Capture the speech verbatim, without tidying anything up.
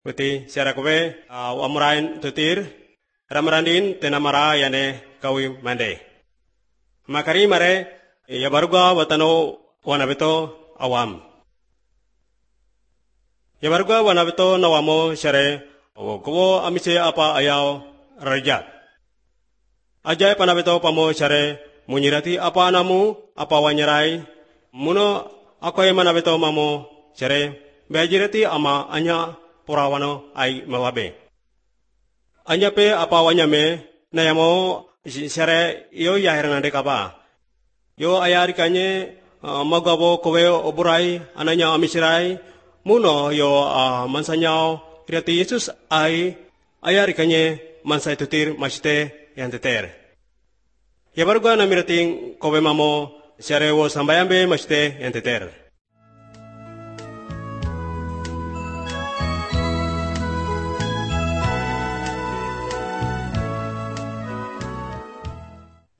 Uti siara kowe amurain tutir ramarandin tenamara yane kawi mande. Makari mare ya baruga watano wanabeto awam. Ya baruga wanabeto nawamo share kowo amise apa ayaw rajat. Ajay panabeto pamo share munyirati apa namu apa wanyarai muno akoy manabeto mamo share bejirati ama anya purawano ay mawabe. Anya pe apa wanyame na yamo share yo yahirnande kaba. Yo ayari kanye uh, magabo kowe oburai ananya amisirai muno yo uh, mansanyao kriati Yesus ay ayari kanye mansay tutir masite yan teter. Ya baruga na mirating kowe mamo share wo sambayambe masite yan teter.